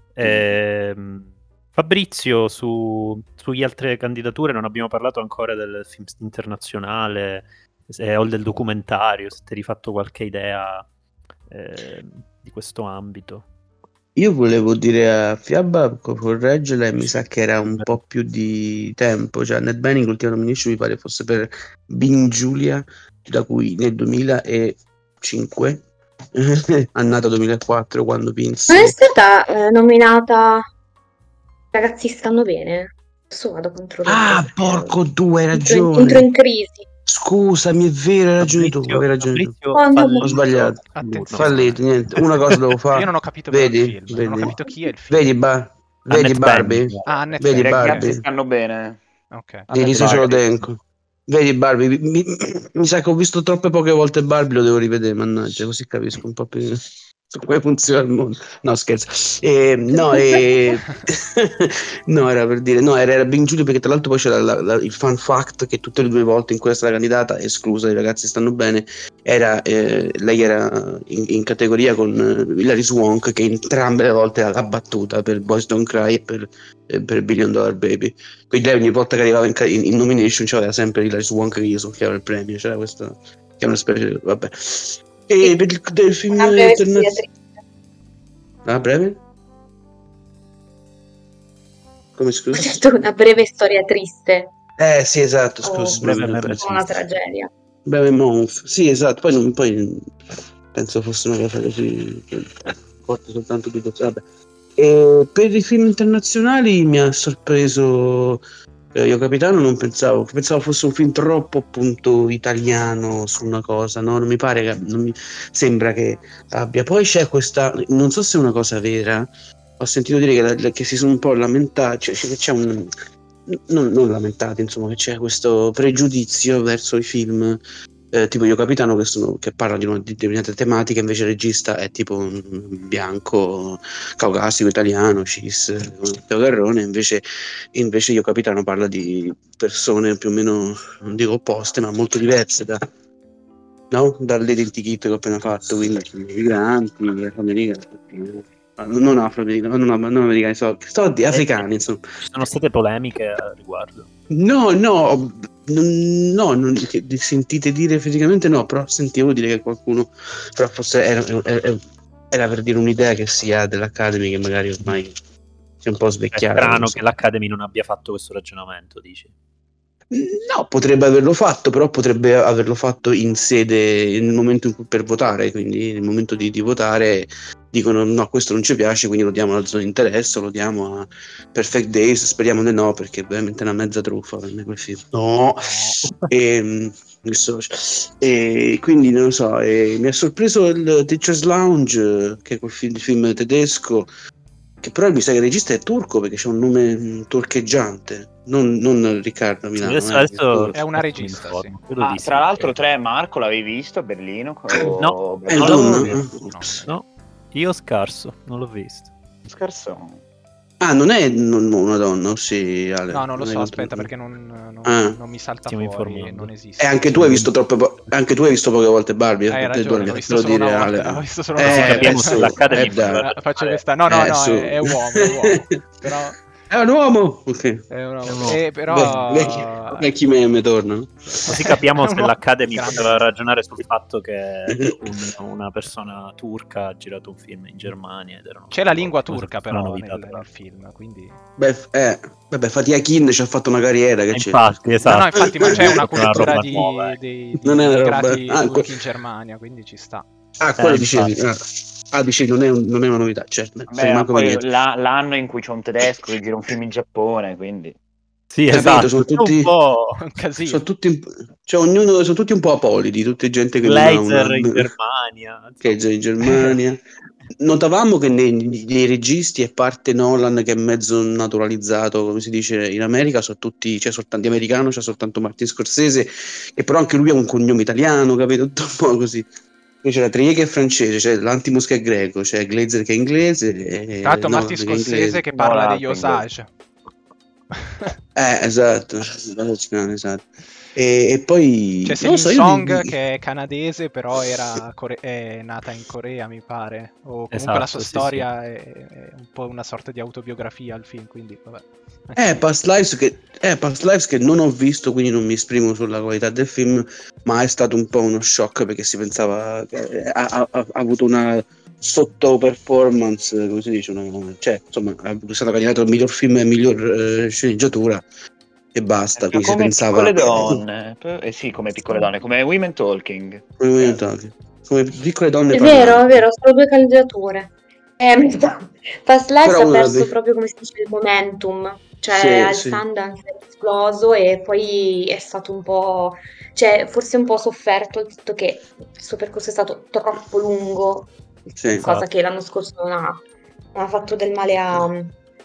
Ehm, Fabrizio, su, sugli altre candidature non abbiamo parlato ancora del film internazionale se- o del documentario, se ti eri fatto qualche idea eh, di questo ambito. Io volevo dire a Fiabba, co- correggerla, e mi sa che era un po' più di tempo, cioè Ned Benning l'ultima nomination mi pare fosse per Bing Julia, da cui nel duemilacinque, annata duemilaquattro, quando vinse. Non è stata eh, nominata Ragazzi stanno bene? Adesso vado a controllare. Ah, perché porco due, hai entro in, ragione. entro in crisi. Scusami, è vero, hai ragione tu, Fabrizio- avevi ragione tu. Fabrizio Quando- fallito. Ho sbagliato. Attenzione. Fallito, niente. Una cosa devo fare. Io non ho capito però Vedi, il film, non ho vedi. capito chi è il film. Vedi, ba- vedi Annette Barbie? Bening. Ah, Annette Vedi Bening, I ok. Barbie? ragazzi stanno bene. Ok. Di Annette Lisa Bening. Colodenko. Vedi Barbie? Mi, mi- mi sa che ho visto troppe poche volte Barbie, lo devo rivedere, mannaggia, così capisco un po' più su come funziona il mondo. No, scherzo. Eh, no, eh, no, era per dire, no, era, era Bing Giulio, perché tra l'altro poi c'era la- la- il fun fact che tutte le due volte in cui è stata candidata, esclusa, i ragazzi stanno bene, era, eh, lei era in, in categoria con eh, Hilary Swank, che entrambe le volte l'ha battuta per Boys Don't Cry e per, eh, per Billion Dollar Baby. Quindi lei ogni volta che arrivava in, ca- in, in nomination c'aveva sempre Hilary Swank che gli succhiava il premio, c'era questa, che è una specie, vabbè. E Sì, per il del film una breve storia internazionale. triste. Ah, breve? Come Ho scusa? detto una breve storia triste. Eh sì, esatto, Oh, scusa, breve, breve, breve. breve. Una tragedia. Breve Month. Sì, esatto, poi, non- poi penso fosse una cosa così che porta soltanto di vabbè. E per i film internazionali mi ha sorpreso eh, Io Capitano, non pensavo, pensavo fosse un film troppo appunto italiano su una cosa, no? Non mi pare che, non mi sembra che abbia. Poi c'è questa, non so se è una cosa vera, ho sentito dire che, la- che si sono un po' lamentati, cioè, che c'è un, non, non lamentati, insomma, che c'è questo pregiudizio verso i film eh, tipo Io Capitano, che, sono, che parla di una di determinate tematiche, invece il regista è tipo un bianco, caucasico, italiano, cis, Matteo Garrone, invece, invece Io Capitano parla di persone più o meno, non dico opposte, ma molto diverse da, no? dall'identikit che ho appena fatto, quindi migranti, afroamericani, non afroamericani, non, non americani, so, so di africani, insomma. Ci sono state polemiche a riguardo. No, no, non- no, non, che sentite dire effettivamente no, però sentivo dire che qualcuno, però forse era, era, era per dire un'idea che si ha dell'Academy che magari ormai si è un po' È svecchiata. strano non so. che l'Academy non abbia fatto questo ragionamento, dici? No, potrebbe averlo fatto, però potrebbe averlo fatto in sede, nel momento in cui per votare, quindi nel momento di, di votare dicono no, questo non ci piace, quindi lo diamo alla zona di interesse, lo diamo a Perfect Days, speriamo di no, perché è veramente una mezza truffa per me quel film. No! E, E quindi non lo so, e mi ha sorpreso il Teacher's Lounge, che è quel film, film tedesco, che però mi sa che il regista è turco perché c'è un nome turcheggiante, non, non Riccardo Milano. Adesso, eh, adesso È una regista, mi sì. informo, credo Ah, di sì. tra l'altro, tre Marco l'avevi visto a Berlino? O... No. È il Non Donna? l'avevo Ah, visto. ops. No, io scarso, non l'ho visto. Scarsone. Ah, non è non- una donna, o sì, Ale? No, non lo è so, contro- aspetta perché non, non- Ah. non mi salta Stiamo fuori, informando. non esiste. E anche tu hai visto troppe po- anche tu hai visto poche volte Barbie, Hai eh, ragione, devo l'ho visto solo dire, una Ale. volta, ho visto solo Eh, una Così volta. capiamo su, se l'Academy eh, dai. poteva Eh, faccio ragionare. questa... No, no, Eh, no, su. è, è uomo, è uomo. Però... È un uomo! Ok. È un uomo. È un uomo. Eh, però... Beh, vecchi, vecchi meme tornano. Così capiamo È se un uomo l'Academy grande. poteva ragionare sul fatto che un- una persona turca ha girato un film in Germania ed erano C'è la lingua come se turca fosse una però novità, nel, però. nel film, quindi... Beh, f- eh, vabbè, Fatia Kin ci ha fatto una carriera, che E c'è? infatti, esatto. No, no, infatti, ma c'è una È cultura roba di, nuova, eh. dei, di Non è una roba- immigrati ah, turchi que- in Germania, quindi ci sta. Ah, quello Eh, dicevi. infatti. Ah, ah, dicevi, non è, un- non è una novità, certo. Beh, sai ma manco per poi niente. la- l'anno in cui c'è un tedesco che gira un film in Giappone, quindi... Sì, Capito, esatto. sono C'è tutti- un po' È un casino. Sono tutti, un- cioè, ognuno, sono tutti un po' apolidi, tutti gente che non ha laser una... in Germania. che è già in Germania. Notavamo che nei, nei registi, a parte Nolan che è mezzo naturalizzato, come si dice in America, sono tutti, c'è soltanto di americano, c'è soltanto Martin Scorsese, che però anche lui ha un cognome italiano, capito? Tutto un po' così. Poi c'è la Trier che è francese, c'è l'Antimus che è greco, c'è Glazer che è inglese. E Tra l'altro Nolan Martin che è Scorsese inglese. che parla No, degli l'altro Osage. Eh, esatto, esatto. E, e poi C'è non Celine lo so, io Song di- che è canadese, però era core- è nata in Corea, mi pare. O comunque Esatto, la sua sì, storia È, è un po' una sorta di autobiografia al film, quindi vabbè. Eh, Past Lives che, eh, Past Lives che non ho visto, quindi non mi esprimo sulla qualità del film, ma è stato un po' uno shock perché si pensava che ha, ha- ha avuto una sotto performance, come si dice, una- cioè insomma è stato candidato al miglior film e miglior eh, sceneggiatura e basta, Ma quindi si come pensava piccole donne. Eh sì, come piccole donne, come Women Talking. come, come piccole donne È vero, è parlanti. vero, solo due candidature. Eh, mi sa- Fast Life Però ha una perso di- proprio, come si dice, il momentum. Cioè, Sì, al sì. Sundance è esploso e poi è stato un po'... Cioè, forse un po' sofferto il fatto che il suo percorso è stato troppo lungo, Sì. cosa Esatto. che l'anno scorso non ha, non ha fatto del male a-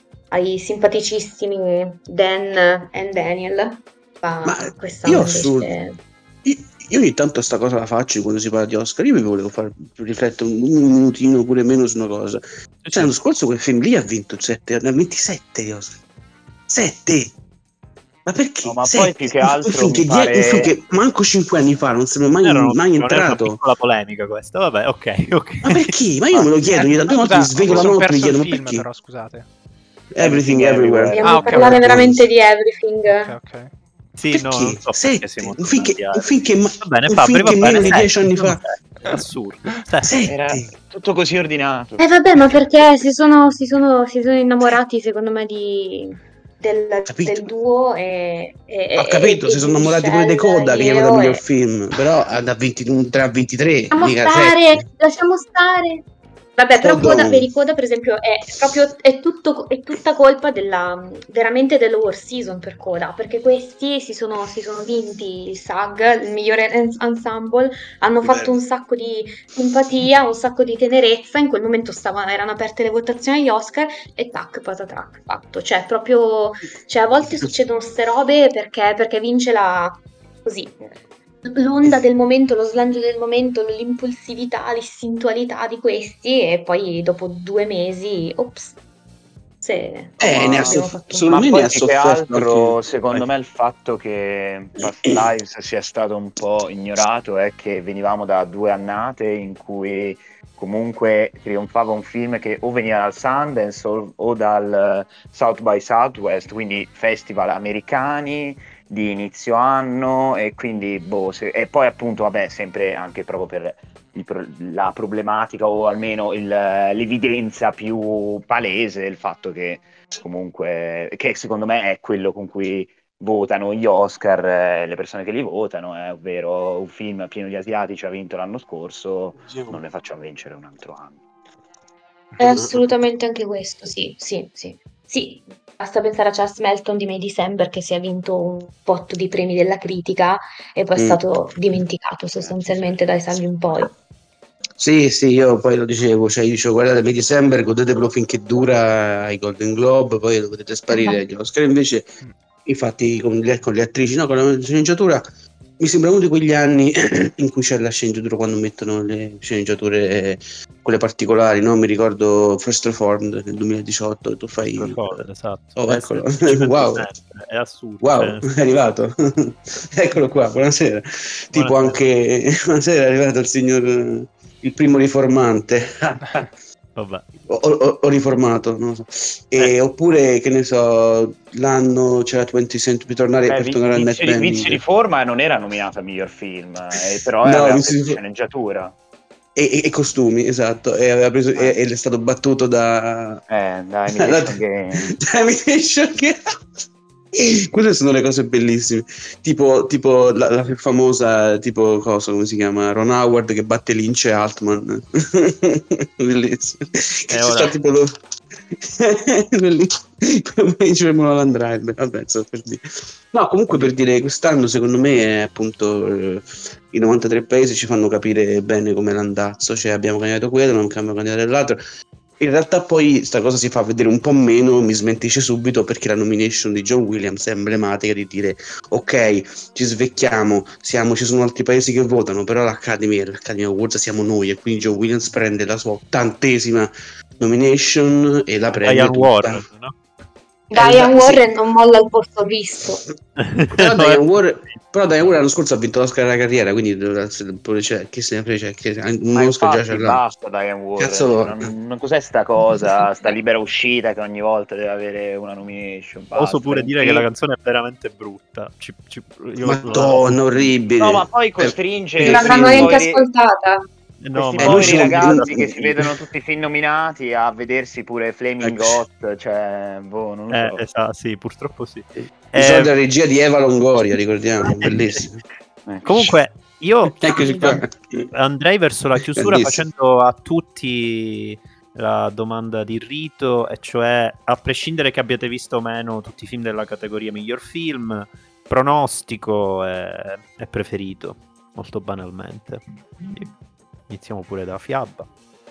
ai simpaticissimi Dan e Daniel. Ma, Ma quest'anno io invece... assurdo. Io, io ogni tanto sta cosa la faccio quando si parla di Oscar. Io mi volevo far riflettere un, un minutino pure meno su una cosa. Cioè, l'anno scorso quel film lì ha vinto sette, ne ha ventisette di Oscar. sette! Ma perché? No, ma Sette? poi più che Un- altro un, film mi che, die- pare- un film che manco cinque anni fa non sarebbe mai, Era un- mai non era una entrato. piccola polemica questa, vabbè, ok, ok. Ma perché? Ma io me lo chiedo ogni tanto, Eh, ogni volta scusa, mi sveglio mi la sono notte e mi perso il chiedo ma film, perché? però, scusate. Everything Everything Everywhere. Everywhere. Dobbiamo Ah, ok, parlare ok. veramente di Everything. Ok, ok. Sì, Perché? no, non so perché Sette? siamo Un film che- tornati a- un film che ma- Va bene, un Fabri, film va che bene, meno di sette, dieci anni sono fa. sette, è assurdo. Sette. Sette. Era tutto così ordinato. Eh vabbè, ma perché si sono, si sono, si sono innamorati secondo me di, del, Capito. del duo e, e- Ho capito, e si di sono innamorati pure di Michelle Coda che gli aveva Yeoh dato miglior e- film, però da ventitré a ventitré, Lasciamo mica stare, sette. lasciamo stare. Vabbè, però Coda Coda, un- vedi, Coda per esempio è proprio, è tutto, è tutta colpa della, veramente dell'award season per Coda, perché questi si sono, si sono vinti il S A G, il migliore ens- ensemble, hanno fatto Bello. un sacco di simpatia, un sacco di tenerezza, in quel momento stavano, erano aperte le votazioni agli Oscar e tac, patatrac, fatto. Cioè, proprio, cioè a volte succedono ste robe perché, perché vince la, così, l'onda del momento, lo slancio del momento, l'impulsività, l'istintualità di questi e poi dopo due mesi, ops, se Eh, ne ha abbiamo soff- fatto secondo Ma me poi ne ha più che sofferto altro, anche- secondo Vai. me, il fatto che Past Lives sia stato un po' ignorato è che venivamo da due annate in cui comunque trionfava un film che o veniva dal Sundance o, o dal South by Southwest, quindi festival americani di inizio anno, e quindi boh, se- e poi appunto vabbè sempre anche proprio per il pro- la problematica o almeno il- l'evidenza più palese del fatto che comunque, che secondo me è quello con cui votano gli Oscar, eh, le persone che li votano, eh, ovvero un film pieno di asiatici ha vinto l'anno scorso, non ne facciamo vincere un altro anno. È assolutamente anche questo, sì, sì, sì. sì, basta pensare a Charles Melton di May December che si è vinto un botto di premi della critica e poi è Mm. stato dimenticato sostanzialmente dai salvi in poi. Sì, sì, io poi lo dicevo, cioè io dicevo guardate May December, godetevelo finché dura ai Golden Globe, poi lo vedete sparire agli Oscar. Invece infatti con le, con le attrici, no, con la sceneggiatura mi sembra uno di quegli anni in cui c'è la sceneggiatura quando mettono le sceneggiature, quelle particolari, no? Mi ricordo First Reformed nel duemiladiciotto, tu fai... Reformed, esatto. Oh, Eh, eccolo. sì, ci penso Wow. sempre, è assurdo. Wow, cioè, è arrivato. Eccolo qua, buonasera. Tipo Buonasera. anche... Buonasera, è arrivato il signor... Il primo riformante. Vabbè. O, o- o riformato, non lo so. E, Eh. Oppure, che ne so, l'anno c'era venti Cent per tornare, Beh, per Vi- tornare a Vizio, Net di, Vizio di Bending. Forma non era nominato a miglior film, eh, però No, aveva Vizio di preso For- sceneggiatura. E, e- e costumi, esatto. E aveva preso, e, ed è stato battuto da... Eh, da Imitation Game. da Imitation Game. Queste sono le cose bellissime. Tipo, tipo la, la più famosa, tipo cosa, come si chiama? Ron Howard che batte Lynch e Altman. Bellissimo. Che E ci ora- sta tipo lo... Bellissimo. Come dice Mulholland Drive. Vabbè, so per dire. No, comunque per dire, quest'anno secondo me è appunto eh, i novantatré paesi ci fanno capire bene come l'andazzo, cioè abbiamo candidato quello, non abbiamo candidato l'altro. In realtà poi sta cosa si fa vedere un po' meno, mi smentisce subito perché la nomination di John Williams è emblematica di dire ok, ci svecchiamo, siamo, ci sono altri paesi che votano, però l'Academy e l'Academy Awards siamo noi e quindi John Williams prende la sua ottantesima nomination e la prende Diane tutta. Warren, no? Diane Eh, sì. Warren non molla il posto visto. Però Diane Warren, però Diane Warren l'anno scorso ha vinto l'Oscar della carriera, quindi cioè, chi se ne frega, cioè, che un Ma Oscar già infatti ce l'ha. basta Diane Warren, Cazzo cioè, vuoi? non, non cos'è sta cosa, sta libera uscita che ogni volta deve avere una nomination. Basta. Oso pure dire che la canzone è veramente brutta. Ci, ci, io Madonna, orribile. No, ma poi costringe Eh, Non questi l'avranno neanche poveri- ascoltata. No, questi ma Eh, noi poveri ci- ragazzi che si vedono tutti i film nominati a vedersi pure Flaming Ecco. Hot, cioè, boh, non lo eh, so. esatto, sì, purtroppo sì. I Eh, soldi della regia di Eva Longoria, ricordiamo, bellissimo. Eh. Comunque, io Eccoci qua. andrei verso la chiusura Bellissimo. facendo a tutti la domanda di rito, e cioè, a prescindere che abbiate visto o meno tutti i film della categoria miglior film, pronostico e, e preferito, molto banalmente. Quindi iniziamo pure da Fiabba.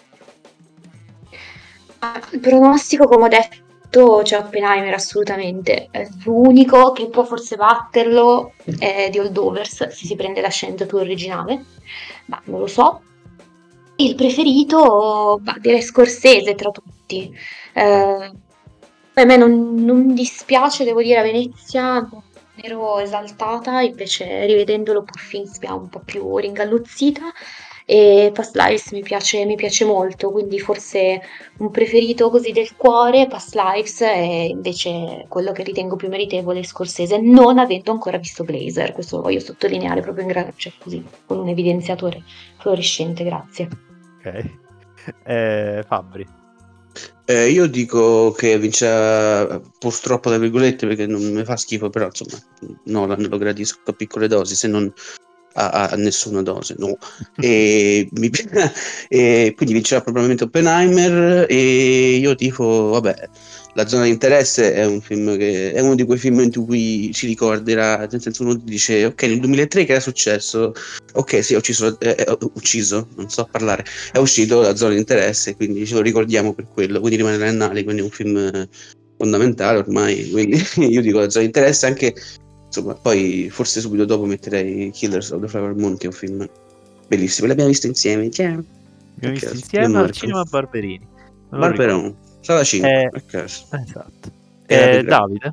Il pronostico, come ho detto, c'è Oppenheimer assolutamente. Eh, L'unico che può forse batterlo è The Holdovers, se si prende la sceneggiatura originale, ma non lo so. Il preferito, bah, direi Scorsese tra tutti. Eh, a me non, non dispiace, devo dire, a Venezia, non ero esaltata, invece rivedendolo Puffin mi ha un po' più ringalluzzita. E Past Lives mi piace, mi piace molto, quindi forse un preferito così del cuore, Past Lives, è invece quello che ritengo più meritevole Scorsese, non avendo ancora visto Blazer. Questo lo voglio sottolineare proprio in gra- cioè così, con un evidenziatore fluorescente, grazie. Ok. Eh, Fabri. Eh, io dico che vince purtroppo tra virgolette perché non mi fa schifo, però insomma Nolan lo gradisco a piccole dosi, se non a, a nessuna dose, no. E, mi, e quindi vincerà probabilmente Oppenheimer e io tifo, vabbè, La zona di interesse è un film che è uno di quei film in cui si ricorderà, nel senso uno dice ok, nel duemilatré che era successo? Ok, sì, ho ucciso, eh, eh, ucciso, non so parlare, è uscito La zona di interesse, quindi ce lo ricordiamo per quello, quindi rimane negli annali, quindi è un film fondamentale ormai, quindi io dico La zona di interesse, anche insomma, poi forse subito dopo metterei Killers of the Flower Moon, che è un film bellissimo, l'abbiamo visto insieme, ciao. Abbiamo visto Ok, insieme io al Marco. cinema Barberini. Me lo Barberon, sala cinque, Eh, a caso. ricordo. Esatto. Era Eh, più grande. Davide?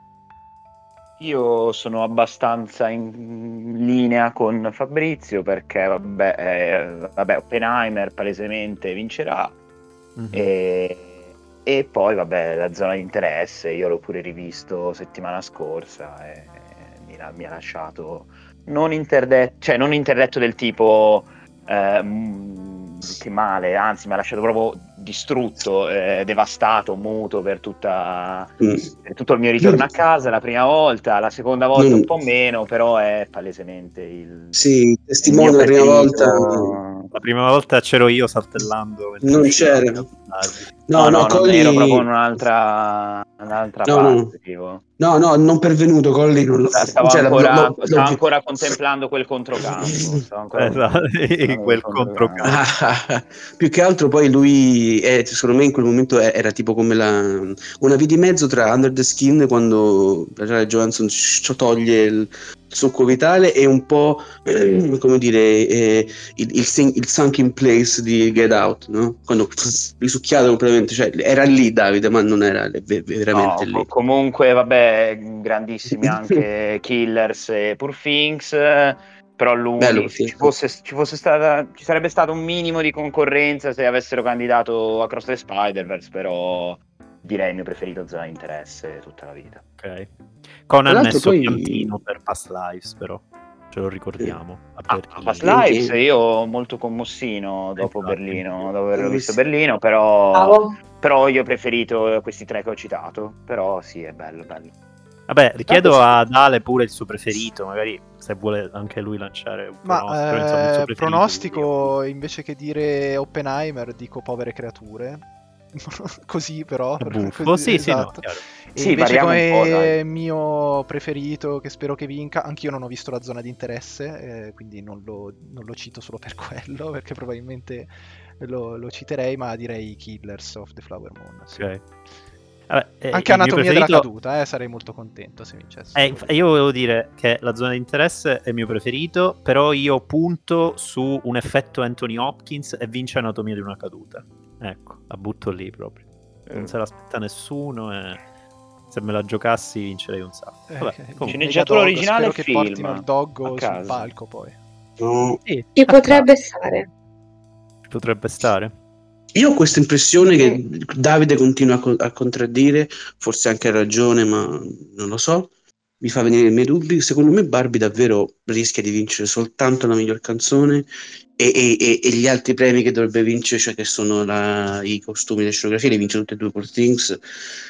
Io sono abbastanza in linea con Fabrizio perché vabbè, eh, vabbè Oppenheimer palesemente vincerà Mhm. e, e poi vabbè La zona di interesse io l'ho pure rivisto settimana scorsa e mi, ha- mi ha lasciato non interdetto, cioè non interdetto del tipo eh, mm, che male, anzi mi ha lasciato proprio distrutto, eh, devastato, muto per tutta Mm. per tutto il mio ritorno a casa la prima volta, la seconda volta Non- un po' meno, però è palesemente il, Sì, il testimone mio la prima preferito. volta La prima volta c'ero io saltellando. mentre non usciva. c'era. No, No, no, no, non Colli... ero proprio in un'altra, un'altra No, parte, no. tipo. No, no, non pervenuto, Colli. Non lo... Stavo, cioè, ancora, lo- lo- stavo lo- ancora contemplando quel controcampo. Stavo ancora Esatto, contemplando quel controcampo. controcampo. Più che altro poi lui, è, secondo me in quel momento è- era tipo come la, una via di mezzo tra Under the Skin, quando Scarlett Johansson ci toglie il succo vitale, e un po' eh, come dire eh, il, il, sing- il sunk in place di Get Out, no? Quando risucchiato completamente, cioè era lì Davide, ma non era ve- veramente No, lì. co- comunque, vabbè, grandissimi anche Killers e Poor Things, eh, però Bello, lui, se perché- ci fosse, ci fosse stata, ci sarebbe stato un minimo di concorrenza se avessero candidato Across the Spider-Verse, però direi il mio preferito Zona di Interesse tutta la vita. Ok. Tra Conan l'altro messo poi- piantino per Past Lives, però ce lo ricordiamo. a Ah, Berlino. Past Anche- Lives io molto commossino dopo Infatti. Berlino, dopo averlo Eh, visto a sì. Berlino, però, Bravo. però io ho preferito questi tre che ho citato, però sì, è bello, bello. Vabbè, richiedo Tanto sì. ad Ale pure il suo preferito, magari se vuole anche lui lanciare un Ma pronostico, insomma, il suo eh, preferito. pronostico, invece che dire Oppenheimer, dico Povere creature. Così però. È buffo. Così, Sì, sì, no, esatto. chiaro. E Sì, invece variamo un po', come dai. mio preferito, che spero che vinca, anch'io non ho visto La Zona di Interesse, eh, quindi non lo, non lo cito solo per quello, perché probabilmente lo, lo citerei, ma direi Killers of the Flower Moon. Sì. Ok. Vabbè, eh, Anche il mio Anatomia della preferito- caduta, eh, sarei molto contento se vincesse. Eh, inf- io volevo dire che La Zona di Interesse è il mio preferito, però io punto su un effetto Anthony Hopkins e vince Anatomia di una caduta. Ecco, la butto lì proprio. Non Eh. se l'aspetta nessuno e se me la giocassi vincerei un sacco. Eh, Vabbè, che- comunque. Sceneggiatura Megadog, originale spero e che film, portino il doggo a sul caso. palco poi. No. Sì, Ci a potrebbe caso. stare. Potrebbe stare. Io ho questa impressione che Davide continua a, co- a contraddire, forse anche ha ragione, ma non lo so. Mi fa venire i miei dubbi. Secondo me Barbie davvero rischia di vincere soltanto la miglior canzone e, e- e- e gli altri premi che dovrebbe vincere, cioè che sono la- i costumi e le scenografie, li vince tutte e due Poor Things.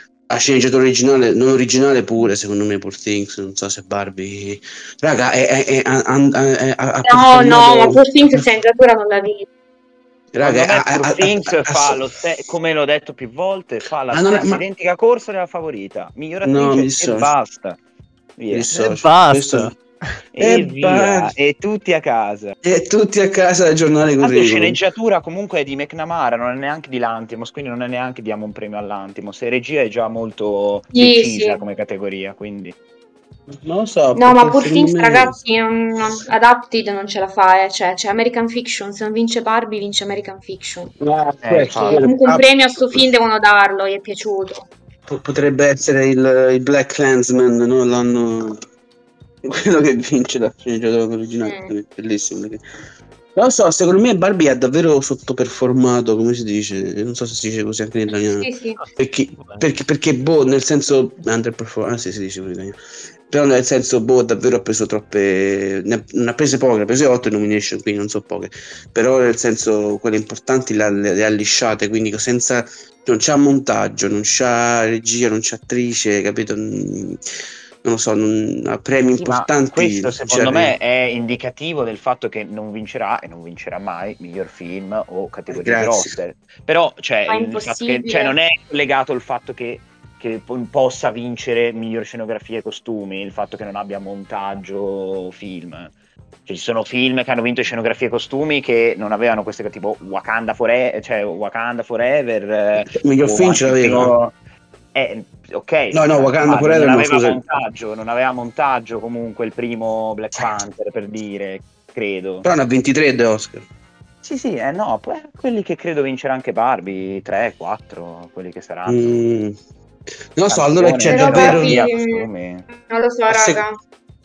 A sceneggiatore originale, non originale pure, secondo me Poor Things, non so se Barbie... Raga, è, è, è- ha- ha- ha- ha No, no, performato- ma Poor Things sceneggiatura non la vi. Raga, Secondo me ha- ha- Poor ha- Things ha- fa ha- lo ste- come l'ho detto più volte, fa la Ah, non è- stessa ma- identica corsa della favorita, miglior No, mi attrice e dissocio. basta. Via. Mi dissocio. E basta. Questo- E E via, ba- e tutti a casa. E tutti a casa al giornale Tanto curriculum. sceneggiatura comunque è di McNamara, non è neanche di Lantimos, quindi non è neanche diamo un premio all'Antimos. E regia è già molto Sì, decisa sì. come categoria, quindi Non lo so. No, ma perché Poor secondo Things, me- ragazzi, non- non- Adapted non ce la fa, eh. Cioè, c'è American Fiction, se non vince Barbie vince American Fiction. Ah, Eh, poi- infatti. Che comunque un ah, premio a sto film devono darlo, gli è piaciuto. po- potrebbe essere il, il Black Clansman, no? L'anno... quello che vince la sceneggiatura originale. Mm. Bellissimo. perché- Non lo so, secondo me Barbie ha davvero sottoperformato, come si dice? Non so se si dice così anche in italiano. Sì, sì. Perché, Vabbè. perché, perché boh, nel senso underperform, ah, sì, si dice pure in italiano. Però nel senso boh, davvero ha preso troppe, ne ha, ne ha prese poche, ha preso otto nomination, quindi non so poche, però nel senso quelle importanti le, ha- le ha lisciate, quindi senza, non c'ha montaggio, non c'ha regia, non c'ha attrice, capito? Mm, non lo so, non, ha premi Sì, ma importanti. questo secondo cioè, me è indicativo del fatto che non vincerà e non vincerà mai miglior film o categoria Grazie. grosse. Però cioè, Ma è il fatto che, impossibile. cioè, non è collegato il fatto che, che po- possa vincere miglior scenografia e costumi, il fatto che non abbia montaggio film. Cioè, ci sono film che hanno vinto scenografie e costumi che non avevano queste cose, tipo Wakanda Forever, cioè Wakanda Forever. eh, Miglior o film ce anche il l'aveva. primo- Eh, ok, No, no, Wakanda ma Forever non no, aveva scusa. montaggio, non aveva montaggio comunque il primo Black Panther, per dire, credo. Però ne ha ventitré The Oscar. Sì, sì, eh no, poi quelli che credo vincerà anche Barbie, tre, quattro, quelli che saranno. Mm, non lo so, allora c'è Però davvero... Barbie- Barbie... Non lo so, Ma se- raga.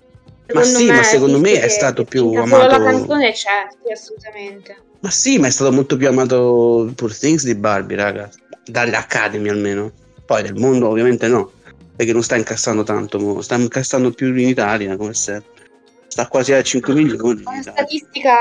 Ma sì, ma secondo me rischio è che- stato che più vinca solo amato- la canzone c'è, sì, assolutamente. Ma sì, ma è stato molto più amato Poor Things di Barbie, raga. Dalle Academy almeno. Poi del mondo ovviamente no, perché non sta incassando tanto, mo. Sta incassando più in Italia, come sempre. Sta quasi a cinque milioni in Una Italia. statistica,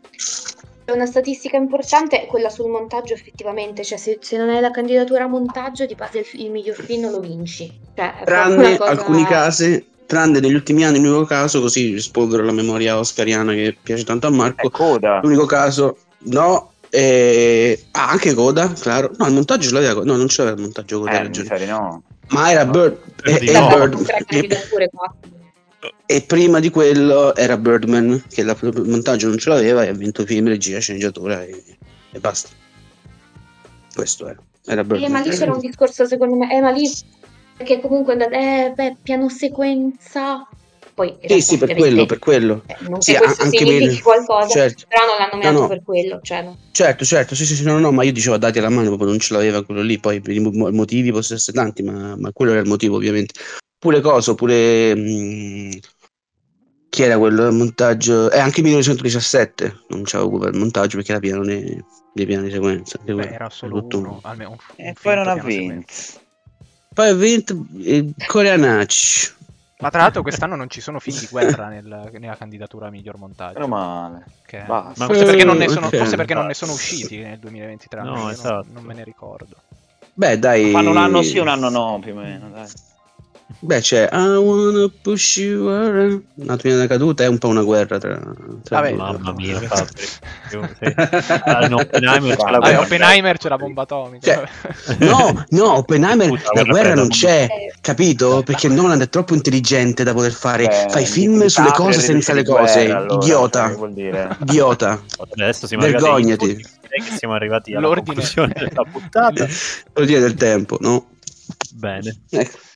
una statistica importante è quella sul montaggio effettivamente, cioè se, se non hai la candidatura a montaggio di base il, il miglior film non lo vinci. Cioè, è proprio Tranne una cosa- alcuni casi, tranne negli ultimi anni, l'unico caso, così rispolvero la memoria oscariana che piace tanto a Marco, È coda. l'unico caso, no, E... Ah, anche Coda, claro. No, il montaggio ce l'aveva, no, non c'era il montaggio Coda, Eh, hai mi ragione. sa di no. Ma era No, Bird, Bird e, di e no. Bird- Tre e- candidature qua. e prima di quello era Birdman, che la- il montaggio non ce l'aveva e ha vinto film, regia, sceneggiatura e, e basta. Questo era. Era Eh, ma Birdman. lì c'era un discorso secondo me, eh, ma lì perché comunque eh, beh, piano sequenza, poi in Sì, realtà sì, per ovviamente, quello, per quello. eh, non Sì, che a- questo anche significhi per- qualcosa, certo. però non l'hanno nominato No, no. per quello, cioè no. Certo, certo, sì, sì, sì, no, no, ma io dicevo dati alla mano, proprio non ce l'aveva quello lì, poi per i mo- motivi possono essere tanti, ma, ma quello era il motivo, ovviamente. Pure coso, pure... mh, chi era quello del montaggio? E anche millenovecentodiciassette, non c'avevo occupato il montaggio perché era pieno nei, nei piani di sequenza. anche Beh, quello. era solo Tutto- uno, almeno un, un E poi finto non ha piano vinto. sequenza. Poi ha vinto il Koreanacci. Ma tra l'altro quest'anno non ci sono film di guerra nel- nella candidatura a miglior montaggio. Meno male. Che- Basta. Ma- Forse, perché non ne Eh, sono, ok. forse perché non ne sono usciti nel duemilaventitré. No, io non- esatto. non, me ne ricordo. Beh, dai. Fanno un anno sì, un anno no, più o meno, dai. Beh, c'è I wanna push you around. Anatomia della caduta è un po' una guerra tra, tra Vabbè, due. Mamma mia, Fabri. Io- sì. Ah, in Oppenheimer c'è la Vabbè, guerra. Oppenheimer c'è la bomba atomica. Cioè, No, no, Oppenheimer Scusa, la guerra guerra non fredda, c'è, Eh, capito? Perché Nolan è troppo intelligente da poter fare. Beh, Fai di- film di sulle Capri cose è senza le riduce di cose. guerra, allora, Idiota. cioè, che vuol dire? Idiota. Adesso siamo arrivati Vergognati. ai punti, direi che siamo arrivati alla L'ordine. conclusione della puntata. Vuol dire del tempo, no? Bene. Ecco.